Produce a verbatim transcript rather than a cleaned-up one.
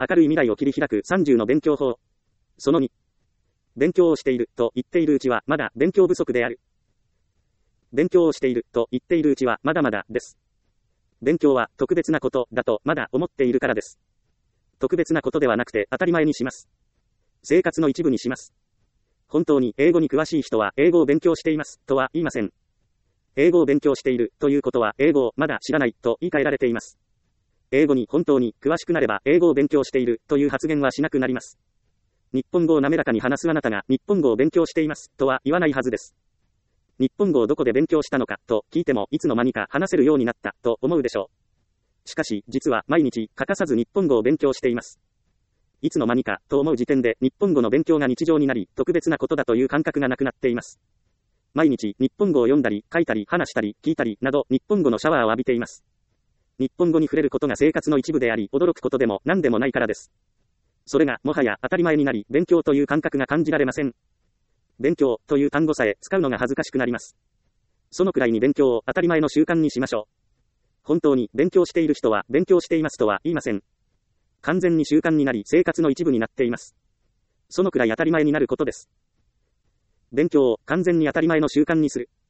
明るい未来を切り開くさんじゅうの勉強法。そのに。勉強をしていると言っているうちはまだ勉強不足である。勉強をしていると言っているうちはまだまだです。勉強は特別なことだとまだ思っているからです。特別なことではなくて当たり前にします。生活の一部にします。本当に英語に詳しい人は英語を勉強していますとは言いません。英語を勉強しているということは英語をまだ知らないと言い換えられています。英語に本当に詳しくなれば英語を勉強しているという発言はしなくなります。日本語を滑らかに話すあなたが日本語を勉強していますとは言わないはずです。日本語をどこで勉強したのかと聞いてもいつの間にか話せるようになったと思うでしょう。しかし実は毎日欠かさず日本語を勉強しています。いつの間にかと思う時点で日本語の勉強が日常になり特別なことだという感覚がなくなっています。毎日日本語を読んだり書いたり話したり聞いたりなど日本語のシャワーを浴びています。日本語に触れることが生活の一部であり驚くことでも何でもないからです。それがもはや当たり前になり勉強という感覚が感じられません。勉強という単語さえ使うのが恥ずかしくなります。そのくらいに勉強を当たり前の習慣にしましょう。本当に勉強している人は勉強していますとは言いません。完全に習慣になり生活の一部になっています。そのくらい当たり前になることです。勉強を完全に当たり前の習慣にする。